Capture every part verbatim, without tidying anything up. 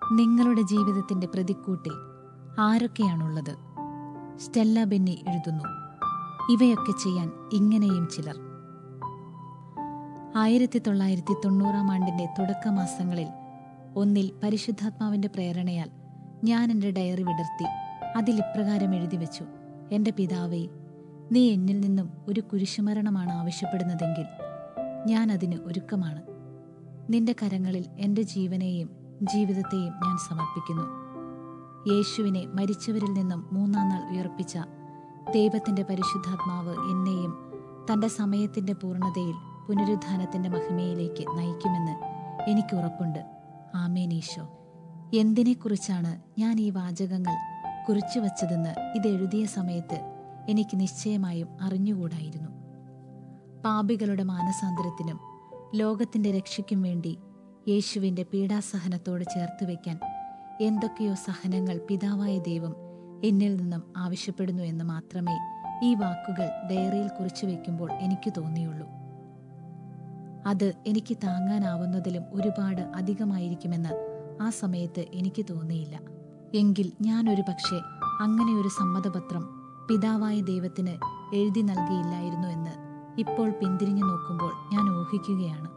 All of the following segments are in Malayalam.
നിങ്ങളുടെ ജീവിതത്തിന്റെ പ്രതിക്കൂട്ടിൽ ആരൊക്കെയാണുള്ളത്? സ്റ്റെല്ല ബെന്നി എഴുതുന്നു. ഇവയൊക്കെ ചെയ്യാൻ ഇങ്ങനെയും ചിലർ. ആയിരത്തി തൊള്ളായിരത്തി തൊണ്ണൂറാം ആണ്ടിന്റെ തുടക്കമാസങ്ങളിൽ ഒന്നിൽ പരിശുദ്ധാത്മാവിന്റെ പ്രേരണയാൽ ഞാൻ എൻ്റെ ഡയറി വിടർത്തി അതിൽ ഇപ്രകാരം എഴുതി വെച്ചു: എൻ്റെ പിതാവേ, നീ എന്നിൽ നിന്നും ഒരു കുരിശുമരണമാണ് ആവശ്യപ്പെടുന്നതെങ്കിൽ ഞാൻ അതിന് ഒരുക്കമാണ്. നിന്റെ കരങ്ങളിൽ എൻ്റെ ജീവനെയും ജീവിതത്തെയും ഞാൻ സമർപ്പിക്കുന്നു. യേശുവിനെ മരിച്ചവരിൽ നിന്നും മൂന്നാം നാൾ ഉയർപ്പിച്ച ദൈവത്തിന്റെ പരിശുദ്ധാത്മാവ് എന്നെയും തന്റെ സമയത്തിന്റെ പൂർണ്ണതയിൽ പുനരുത്ഥാനത്തിന്റെ മഹിമയിലേക്ക് നയിക്കുമെന്ന് എനിക്ക് ഉറപ്പുണ്ട്. ആമേൻ. ഈശോ, എന്തിനെക്കുറിച്ചാണ് ഞാൻ ഈ വാചകങ്ങൾ കുറിച്ചു വച്ചതെന്ന് ഇതെഴുതിയ സമയത്ത് എനിക്ക് നിശ്ചയമായും അറിഞ്ഞുകൂടായിരുന്നു. പാപികളുടെ മാനസാന്തരത്തിനും ലോകത്തിന്റെ രക്ഷയ്ക്കും വേണ്ടി യേശുവിന്റെ പീഡാസഹനത്തോട് ചേർത്ത് വയ്ക്കാൻ എന്തൊക്കെയോ സഹനങ്ങൾ പിതാവായ ദൈവം എന്നിൽ നിന്നും ആവശ്യപ്പെടുന്നു എന്ന് മാത്രമേ ഈ വാക്കുകൾ ഡയറിയിൽ കുറിച്ചു വയ്ക്കുമ്പോൾ എനിക്ക് തോന്നിയുള്ളൂ. അത് എനിക്ക് താങ്ങാനാവുന്നതിലും ഒരുപാട് അധികമായിരിക്കുമെന്ന് ആ സമയത്ത് എനിക്ക് തോന്നിയില്ല. എങ്കിൽ ഞാനൊരു പക്ഷേ അങ്ങനെ ഒരു സമ്മതപത്രം പിതാവായ ദൈവത്തിന് എഴുതി നൽകിയില്ലായിരുന്നു എന്ന് ഇപ്പോൾ പിന്തിരിഞ്ഞു നോക്കുമ്പോൾ ഞാൻ ഊഹിക്കുകയാണ്.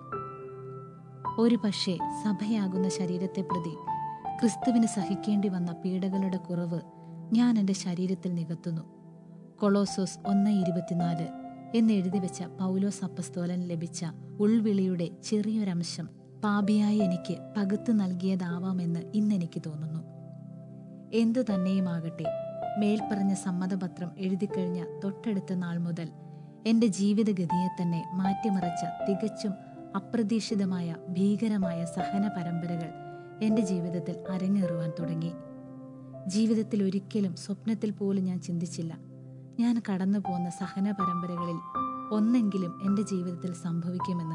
ഒരു പക്ഷേ സഭയാകുന്ന ശരീരത്തെ പ്രതി ക്രിസ്തുവിന് സഹിക്കേണ്ടി വന്ന പീഡകളുടെ കുറവ് ഞാൻ എൻ്റെ ശരീരത്തിൽ നികത്തുന്നു. കൊളോസോസ് ഒന്ന് ഇരുപത്തിനാല് എന്ന് എഴുതി വെച്ച പൗലോസ് അപ്പസ്തോലൻ ലഭിച്ച ഉൾവിളിയുടെ ചെറിയൊരംശം പാപിയായ എനിക്ക് പകുത്തു നൽകിയതാവാമെന്ന് ഇന്നെനിക്ക് തോന്നുന്നു. എന്തു തന്നെയുമാകട്ടെ, മേൽപ്പറഞ്ഞ സമ്മതപത്രം എഴുതിക്കഴിഞ്ഞ തൊട്ടടുത്ത നാൾ മുതൽ എൻ്റെ ജീവിതഗതിയെ തന്നെ മാറ്റിമറിച്ച തികച്ചും അപ്രതീക്ഷിതമായ ഭീകരമായ സഹന പരമ്പരകൾ എൻ്റെ ജീവിതത്തിൽ അരങ്ങേറുവാൻ തുടങ്ങി. ജീവിതത്തിൽ ഒരിക്കലും സ്വപ്നത്തിൽ പോലും ഞാൻ ചിന്തിച്ചില്ല ഞാൻ കടന്നു പോന്ന സഹന പരമ്പരകളിൽ ഒന്നെങ്കിലും എൻ്റെ ജീവിതത്തിൽ സംഭവിക്കുമെന്ന്.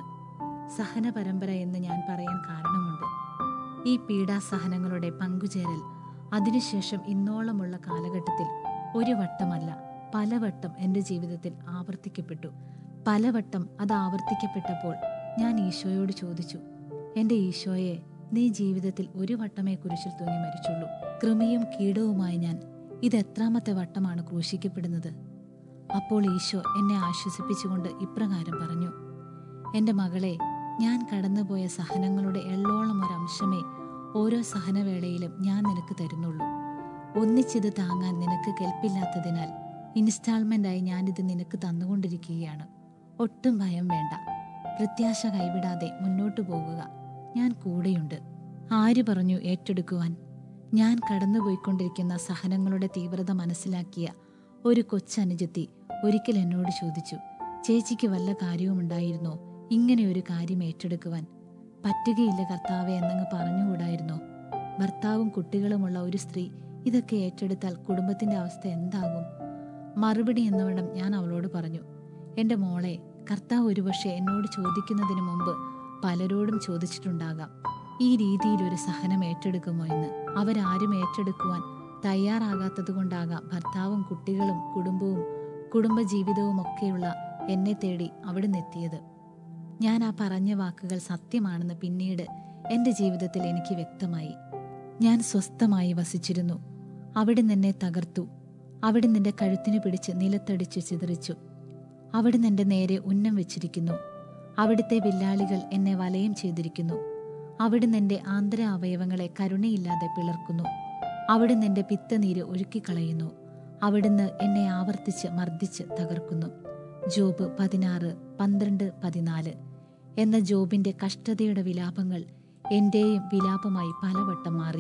സഹന പരമ്പര എന്ന് ഞാൻ പറയാൻ കാരണമുണ്ട്. ഈ പീഡാസഹനങ്ങളുടെ പങ്കുചേരൽ അതിനുശേഷം ഇന്നോളമുള്ള കാലഘട്ടത്തിൽ ഒരു വട്ടമല്ല പലവട്ടം എൻ്റെ ജീവിതത്തിൽ ആവർത്തിക്കപ്പെട്ടു. പലവട്ടം അത് ആവർത്തിക്കപ്പെട്ടപ്പോൾ ഞാൻ ഈശോയോട് ചോദിച്ചു, എൻ്റെ ഈശോയെ, നീ ജീവിതത്തിൽ ഒരു വട്ടമേ കുരിശിൽ തൂങ്ങി മരിച്ചുള്ളൂ. കൃമിയും കീടവുമായി ഞാൻ ഇത് എത്രാമത്തെ വട്ടമാണ് ക്രൂശിക്കപ്പെടുന്നത്? അപ്പോൾ ഈശോ എന്നെ ആശ്വസിപ്പിച്ചുകൊണ്ട് ഇപ്രകാരം പറഞ്ഞു: എൻ്റെ മകളെ, ഞാൻ കടന്നുപോയ സഹനങ്ങളുടെ എള്ളോളം ഒരംശമേ ഓരോ സഹനവേളയിലും ഞാൻ നിനക്ക് തരുന്നുള്ളൂ. ഒന്നിച്ചിത് താങ്ങാൻ നിനക്ക് കെൽപ്പില്ലാത്തതിനാൽ ഇൻസ്റ്റാൾമെൻ്റായി ഞാനിത് നിനക്ക് തന്നുകൊണ്ടിരിക്കുകയാണ്. ഒട്ടും ഭയം വേണ്ട. പ്രത്യാശ കൈവിടാതെ മുന്നോട്ടു പോകുക. ഞാൻ കൂടെയുണ്ട്. ആര് പറഞ്ഞു ഏറ്റെടുക്കുവാൻ? ഞാൻ കടന്നുപോയിക്കൊണ്ടിരിക്കുന്ന സഹനങ്ങളുടെ തീവ്രത മനസ്സിലാക്കിയ ഒരു കൊച്ചനുജത്തി ഒരിക്കൽ എന്നോട് ചോദിച്ചു, ചേച്ചിക്ക് വല്ല കാര്യവുമുണ്ടായിരുന്നോ ഇങ്ങനെ ഒരു കാര്യം ഏറ്റെടുക്കുവാൻ? പറ്റുകയില്ല കർത്താവെ എന്നങ്ങ് പറഞ്ഞുകൂടായിരുന്നോ? ഭർത്താവും കുട്ടികളുമുള്ള ഒരു സ്ത്രീ ഇതൊക്കെ ഏറ്റെടുത്താൽ കുടുംബത്തിന്റെ അവസ്ഥ എന്താകും? മറുപടി എന്നവണ്ണം ഞാൻ അവളോട് പറഞ്ഞു, എൻ്റെ മോളെ, കർത്താവ് ഒരുപക്ഷെ എന്നോട് ചോദിക്കുന്നതിന് മുമ്പ് പലരോടും ചോദിച്ചിട്ടുണ്ടാകാം, ഈ രീതിയിലൊരു സഹനം ഏറ്റെടുക്കുമോ എന്ന്. അവരാരും ഏറ്റെടുക്കുവാൻ തയ്യാറാകാത്തത് കൊണ്ടാകാം ഭർത്താവും കുട്ടികളും കുടുംബവും കുടുംബജീവിതവും ഒക്കെയുള്ള എന്നെ തേടി അവിടുന്ന് എത്തിയത്. ഞാൻ ആ പറഞ്ഞ വാക്കുകൾ സത്യമാണെന്ന് പിന്നീട് എൻ്റെ ജീവിതത്തിൽ എനിക്ക് വ്യക്തമായി. ഞാൻ സ്വസ്ഥമായി വസിച്ചിരുന്നു. അവിടുന്ന് എന്നെ തകർത്തു. അവിടുന്ന് എൻ്റെ കഴുത്തിന് പിടിച്ച് നിലത്തടിച്ച് ചിതറിച്ചു. അവിടുന്ന് എൻ്റെ നേരെ ഉന്നം വെച്ചിരിക്കുന്നു. അവിടുത്തെ വില്ലാളികൾ എന്നെ വലയം ചെയ്തിരിക്കുന്നു. അവിടുന്ന് എൻ്റെ ആന്തര അവയവങ്ങളെ കരുണയില്ലാതെ പിളർക്കുന്നു. അവിടുന്ന് എൻ്റെ പിത്തനീര് ഒഴുക്കിക്കളയുന്നു. അവിടുന്ന് എന്നെ ആവർത്തിച്ച് മർദ്ദിച്ച് തകർക്കുന്നു. ജോബ് പതിനാറ് പന്ത്രണ്ട് പതിനാല് എന്ന ജോബിന്റെ കഷ്ടതയുടെ വിലാപങ്ങൾ എന്റെയും വിലാപമായി പലവട്ടം മാറി.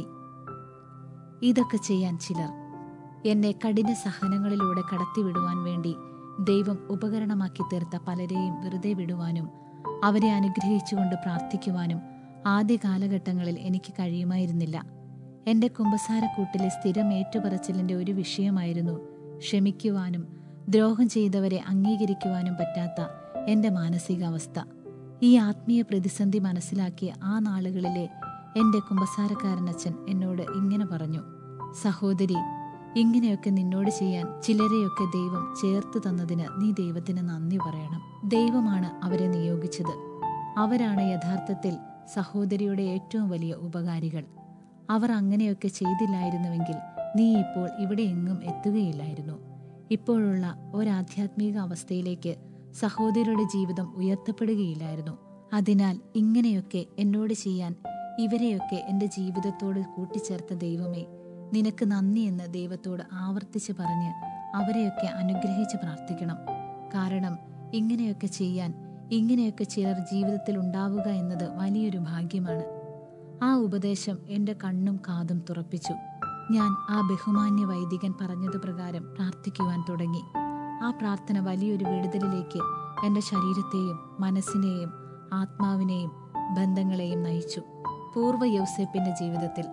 ഇതൊക്കെ ചെയ്യാൻ ചിലർ. എന്നെ കഠിന സഹനങ്ങളിലൂടെ കടത്തിവിടുവാൻ വേണ്ടി ദൈവം ഉപകരണമാക്കി തീർത്ത പലരെയും വെറുതെ വിടുവാനും അവരെ അനുഗ്രഹിച്ചുകൊണ്ട് പ്രാർത്ഥിക്കുവാനും ആദ്യ കാലഘട്ടങ്ങളിൽ എനിക്ക് കഴിയുമായിരുന്നില്ല. എൻ്റെ കുമ്പസാരക്കൂട്ടിലെ സ്ഥിരം ഏറ്റുപറച്ചിലിൻ്റെ ഒരു വിഷയമായിരുന്നു ക്ഷമിക്കുവാനും ദ്രോഹം ചെയ്തവരെ അംഗീകരിക്കുവാനും പറ്റാത്ത എൻ്റെ മാനസികാവസ്ഥ. ഈ ആത്മീയ പ്രതിസന്ധി മനസ്സിലാക്കിയ ആ നാളുകളിലെ എൻ്റെ കുമ്പസാരക്കാരനച്ഛൻ എന്നോട് ഇങ്ങനെ പറഞ്ഞു: സഹോദരി, ഇങ്ങനെയൊക്കെ നിന്നോട് ചെയ്യാൻ ചിലരെയൊക്കെ ദൈവം ചേർത്ത് തന്നതിന് നീ ദൈവത്തിന് നന്ദി പറയണം. ദൈവമാണ് അവരെ നിയോഗിച്ചത്. അവരാണ് യഥാർത്ഥത്തിൽ സഹോദരിയുടെ ഏറ്റവും വലിയ ഉപകാരികൾ. അവർ അങ്ങനെയൊക്കെ ചെയ്തില്ലായിരുന്നുവെങ്കിൽ നീ ഇപ്പോൾ ഇവിടെ എങ്ങും എത്തുകയില്ലായിരുന്നു. ഇപ്പോഴുള്ള ഒരാധ്യാത്മിക അവസ്ഥയിലേക്ക് സഹോദരരുടെ ജീവിതം ഉയർത്തപ്പെടുകയില്ലായിരുന്നു. അതിനാൽ ഇങ്ങനെയൊക്കെ എന്നോട് ചെയ്യാൻ ഇവരെയൊക്കെ എൻ്റെ ജീവിതത്തോട് കൂട്ടിച്ചേർത്ത ദൈവമേ, നിനക്ക് നന്ദിയെന്ന് ദൈവത്തോട് ആവർത്തിച്ച് പറഞ്ഞ് അവരെയൊക്കെ അനുഗ്രഹിച്ച് പ്രാർത്ഥിക്കണം. കാരണം ഇങ്ങനെയൊക്കെ ചെയ്യാൻ ഇങ്ങനെയൊക്കെ ചിലർ ജീവിതത്തിൽ ഉണ്ടാവുക എന്നത് വലിയൊരു ഭാഗ്യമാണ്. ആ ഉപദേശം എൻ്റെ കണ്ണും കാതും തുറപ്പിച്ചു. ഞാൻ ആ ബഹുമാന്യ വൈദികൻ പറഞ്ഞതുപ്രകാരം പ്രാർത്ഥിക്കുവാൻ തുടങ്ങി. ആ പ്രാർത്ഥന വലിയൊരു വിടുതലിലേക്ക് എൻ്റെ ശരീരത്തെയും മനസ്സിനെയും ആത്മാവിനെയും ബന്ധങ്ങളെയും നയിച്ചു. പൂർവ്വ യൗസേപ്പിന്റെ ജീവിതത്തിൽ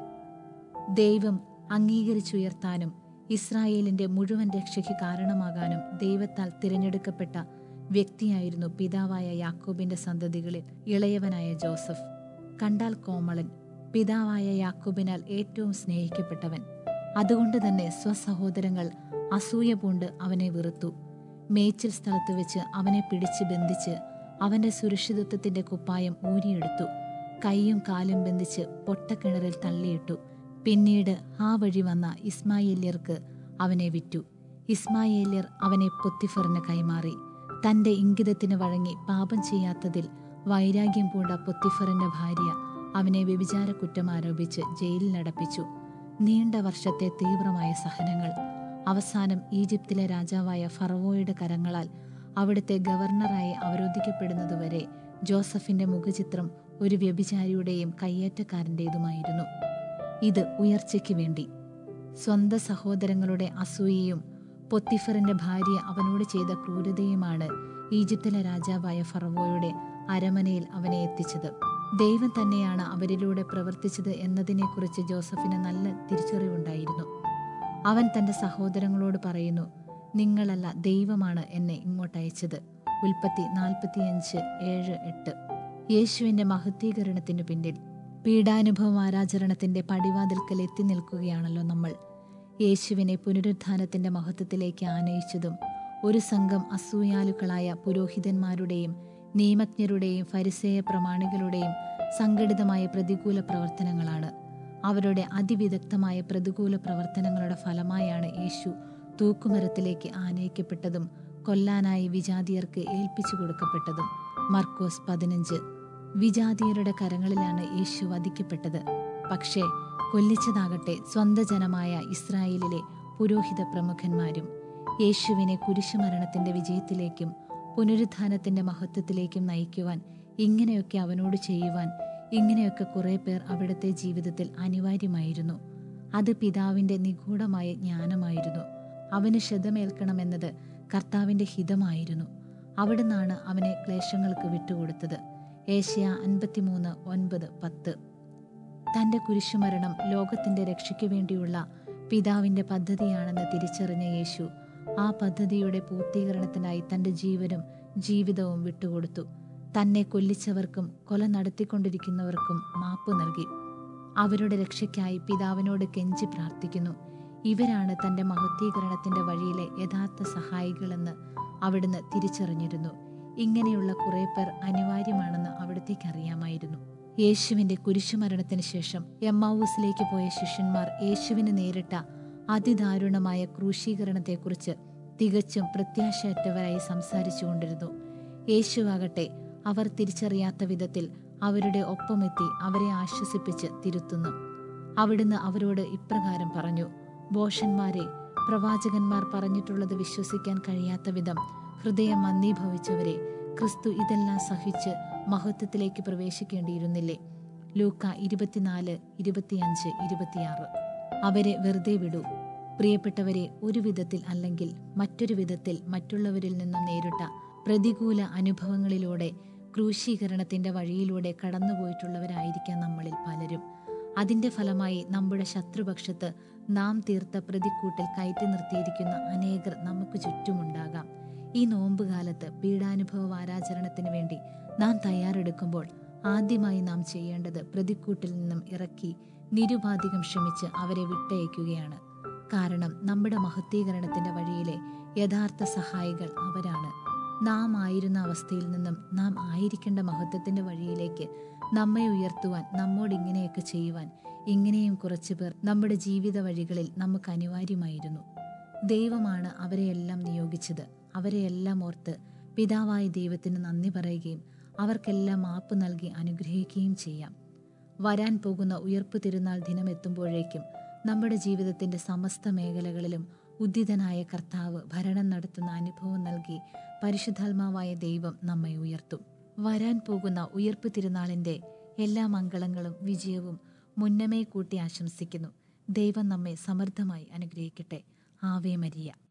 ദൈവം അംഗീകരിച്ചുയർത്താനും ഇസ്രായേലിന്റെ മുഴുവൻ രക്ഷയ്ക്ക് കാരണമാകാനും ദൈവത്താൽ തിരഞ്ഞെടുക്കപ്പെട്ട വ്യക്തിയായിരുന്നു പിതാവായ യാക്കോബിന്റെ സന്തതികളിൽ ഇളയവനായ ജോസഫ്. കണ്ടാൽ കോമളൻ, പിതാവായ യാക്കോബിനാൽ ഏറ്റവും സ്നേഹിക്കപ്പെട്ടവൻ. അതുകൊണ്ട് തന്നെ സ്വസഹോദരങ്ങൾ അസൂയ പൂണ്ട് അവനെ വെറുത്തു. മേച്ചിൽ സ്ഥലത്ത് വെച്ച് അവനെ പിടിച്ച് ബന്ധിച്ച് അവന്റെ സുരക്ഷിതത്വത്തിന്റെ കുപ്പായം ഊരിയെടുത്തു. കൈയും കാലും ബന്ധിച്ച് പൊട്ടക്കിണറിൽ തള്ളിയിട്ടു. പിന്നീട് ആ വഴി വന്ന ഇസ്മായേല്യർക്ക് അവനെ വിറ്റു. ഇസ്മായേല്യർ അവനെ പൊത്തിഫറിന് കൈമാറി. തന്റെ ഇംഗിതത്തിന് വഴങ്ങി പാപം ചെയ്യാത്തതിൽ വൈരാഗ്യം പൂണ്ട പൊത്തിഫറിന്റെ ഭാര്യ അവനെ വ്യഭിചാര കുറ്റം ആരോപിച്ച് ജയിലിലടപ്പിച്ചു. നീണ്ട വർഷത്തെ തീവ്രമായ സഹനങ്ങൾ. അവസാനം ഈജിപ്തിലെ രാജാവായ ഫറവോയുടെ കരങ്ങളാൽ അവിടുത്തെ ഗവർണറായി അവരോധിക്കപ്പെടുന്നതുവരെ ജോസഫിന്റെ മുഖചിത്രം ഒരു വ്യഭിചാരിയുടെയും കയ്യേറ്റക്കാരൻ്റെതുമായിരുന്നു. ഇത് ഉയർച്ചയ്ക്ക് വേണ്ടി. സ്വന്തം സഹോദരങ്ങളുടെ അസൂയയും പൊത്തിഫറിന്റെ ഭാര്യ അവനോട് ചെയ്ത ക്രൂരതയുമാണ് ഈജിപ്തിലെ രാജാവായ ഫറവോയുടെ അരമനയിൽ അവനെ എത്തിച്ചത്. ദൈവം തന്നെയാണ് അവരിലൂടെ പ്രവർത്തിച്ചത് എന്നതിനെക്കുറിച്ച് ജോസഫിന് നല്ല തിരിച്ചറിവുണ്ടായിരുന്നു. അവൻ തന്റെ സഹോദരങ്ങളോട് പറയുന്നു, നിങ്ങളല്ല, ദൈവമാണ് എന്നെ ഇങ്ങോട്ടയച്ചത്. ഉൽപ്പത്തി നാൽപ്പത്തിയഞ്ച് ഏഴ് എട്ട്. യേശുവിന്റെ മഹത്വീകരണത്തിനു പിന്നിൽ പീഡാനുഭവം ആരാചരണത്തിന്റെ പടിവാതിൽക്കൽ എത്തി നിൽക്കുകയാണല്ലോ നമ്മൾ. യേശുവിനെ പുനരുത്ഥാനത്തിന്റെ മഹത്വത്തിലേക്ക് ആനയിച്ചതും ഒരു സംഘം അസൂയാലുക്കളായ പുരോഹിതന്മാരുടെയും നിയമജ്ഞരുടെയും ഫരിസേയ പ്രമാണികളുടെയും സംഘടിതമായ പ്രതികൂല പ്രവർത്തനങ്ങളാണ്. അവരുടെ അതിവിദഗ്ധമായ പ്രതികൂല പ്രവർത്തനങ്ങളുടെ ഫലമായാണ് യേശു തൂക്കുമരത്തിലേക്ക് ആനയിക്കപ്പെട്ടതും കൊല്ലാനായി വിജാതിയർക്ക് ഏൽപ്പിച്ചു കൊടുക്കപ്പെട്ടതും. മർക്കോസ് പതിനഞ്ച്. വിജാതിയരുടെ കരങ്ങളിലാണ് യേശു വധിക്കപ്പെട്ടത്. പക്ഷേ കൊല്ലിച്ചതാകട്ടെ സ്വന്തം ജനമായ ഇസ്രായേലിലെ പുരോഹിത പ്രമുഖന്മാരും. യേശുവിനെ കുരിശുമരണത്തിന്റെ വിജയത്തിലേക്കും പുനരുത്ഥാനത്തിന്റെ മഹത്വത്തിലേക്കും നയിക്കുവാൻ ഇങ്ങനെയൊക്കെ അവനോട് ചെയ്യുവാൻ ഇങ്ങനെയൊക്കെ കുറെ പേർ അവിടുത്തെ ജീവിതത്തിൽ അനിവാര്യമായിരുന്നു. അത് പിതാവിന്റെ നിഗൂഢമായ ജ്ഞാനമായിരുന്നു. അവന് ക്ഷതമേൽക്കണമെന്നത് കർത്താവിന്റെ ഹിതമായിരുന്നു. അവിടുന്നാണ് അവനെ ക്ലേശങ്ങൾക്ക് വിട്ടുകൊടുത്തത്. ഏശയ്യ അൻപത്തിമൂന്ന് ഒൻപത് പത്ത്. തന്റെ കുരിശുമരണം ലോകത്തിന്റെ രക്ഷയ്ക്കു വേണ്ടിയുള്ള പിതാവിന്റെ പദ്ധതിയാണെന്ന് തിരിച്ചറിഞ്ഞ യേശു ആ പദ്ധതിയുടെ പൂർത്തീകരണത്തിനായി തന്റെ ജീവനും ജീവിതവും വിട്ടുകൊടുത്തു. തന്നെ കൊല്ലിച്ചവർക്കും കൊല നടത്തിക്കൊണ്ടിരിക്കുന്നവർക്കും മാപ്പ് നൽകി. അവരുടെ രക്ഷയ്ക്കായി പിതാവിനോട് കെഞ്ചി പ്രാർത്ഥിക്കുന്നു. ഇവരാണ് തന്റെ മഹത്വീകരണത്തിന്റെ വഴിയിലെ യഥാർത്ഥ സഹായികളെന്ന് അവിടുന്ന് തിരിച്ചറിഞ്ഞിരുന്നു. ഇങ്ങനെയുള്ള കുറെ പേർ അനിവാര്യമാണെന്ന് അവിടത്തേക്ക് അറിയാമായിരുന്നു. യേശുവിന്റെ കുരിശുമരണത്തിന് ശേഷം എമ്മാവൂസിലേക്ക് പോയ ശിഷ്യന്മാർ യേശുവിന് നേരിട്ട അതിദാരുണമായ ക്രൂശീകരണത്തെക്കുറിച്ച് തികച്ചും പ്രത്യാശയറ്റവരായി സംസാരിച്ചുകൊണ്ടിരുന്നു. യേശുവാകട്ടെ അവർ തിരിച്ചറിയാത്ത വിധത്തിൽ അവരുടെ ഒപ്പമെത്തി അവരെ ആശ്വസിപ്പിച്ച് തിരുത്തുന്നു. അവിടുന്ന് അവരോട് ഇപ്രകാരം പറഞ്ഞു, ഭോഷന്മാരെ, പ്രവാചകന്മാർ പറഞ്ഞിട്ടുള്ളത് വിശ്വസിക്കാൻ കഴിയാത്ത വിധം ഹൃദയം മന്ദീഭവിച്ചവരെ, ക്രിസ്തു ഇതെല്ലാം സഹിച്ച് മഹത്വത്തിലേക്ക് പ്രവേശിക്കേണ്ടിയിരുന്നില്ലേ? ലൂക്ക ഇരുപത്തിനാല് ഇരുപത്തിയഞ്ച് ഇരുപത്തിയാറ്. അവരെ വെറുതെ വിടൂ. പ്രിയപ്പെട്ടവരെ, ഒരു വിധത്തിൽ അല്ലെങ്കിൽ മറ്റൊരു വിധത്തിൽ മറ്റുള്ളവരിൽ നിന്നും നേരിട്ട പ്രതികൂല അനുഭവങ്ങളിലൂടെ ക്രൂശീകരണത്തിന്റെ വഴിയിലൂടെ കടന്നുപോയിട്ടുള്ളവരായിരിക്കാം നമ്മളിൽ പലരും. അതിന്റെ ഫലമായി നമ്മുടെ ശത്രുപക്ഷത്ത് നാം തീർത്ത പ്രതിക്കൂട്ടിൽ കയറ്റി നിർത്തിയിരിക്കുന്ന അനേകർ നമുക്ക് ചുറ്റുമുണ്ടാകാം. ഈ നോമ്പുകാലത്ത് പീഡാനുഭവ ആരാചരണത്തിന് വേണ്ടി നാം തയ്യാറെടുക്കുമ്പോൾ ആദ്യമായി നാം ചെയ്യേണ്ടത് പ്രതിക്കൂട്ടിൽ നിന്നും ഇറക്കി നിരുപാധികം ക്ഷമിച്ച് അവരെ വിട്ടയക്കുകയാണ്. കാരണം നമ്മുടെ മഹത്വീകരണത്തിന്റെ വഴിയിലെ യഥാർത്ഥ സഹായികൾ അവരാണ്. നാം ആയിരുന്ന അവസ്ഥയിൽ നിന്നും നാം ആയിരിക്കേണ്ട മഹത്വത്തിന്റെ വഴിയിലേക്ക് നമ്മെ ഉയർത്തുവാൻ, നമ്മോട് ഇങ്ങനെയൊക്കെ ചെയ്യുവാൻ ഇങ്ങനെയും കുറച്ചുപേർ നമ്മുടെ ജീവിത വഴികളിൽ നമുക്ക് അനിവാര്യമായിരുന്നു. ദൈവമാണ് അവരെയെല്ലാം നിയോഗിച്ചത്. അവരെയെല്ലാം ഓർത്ത് പിതാവായ ദൈവത്തിന് നന്ദി പറയുകയും അവർക്കെല്ലാം മാപ്പ് നൽകി അനുഗ്രഹിക്കുകയും ചെയ്യാം. വരാൻ പോകുന്ന ഉയർപ്പ് തിരുനാൾ ദിനമെത്തുമ്പോഴേക്കും നമ്മുടെ ജീവിതത്തിന്റെ സമസ്ത മേഖലകളിലും ഉദ്ധിതനായ കർത്താവ് ഭരണം നടത്തുന്ന അനുഭവം നൽകി പരിശുദ്ധാത്മാവായ ദൈവം നമ്മെ ഉയർത്തും. വരാൻ പോകുന്ന ഉയർപ്പ് തിരുനാളിന്റെ എല്ലാ മംഗളങ്ങളും വിജയവും മുന്നമേ കൂട്ടി ആശംസിക്കുന്നു. ദൈവം നമ്മെ സമൃദ്ധമായി അനുഗ്രഹിക്കട്ടെ. Ave Maria.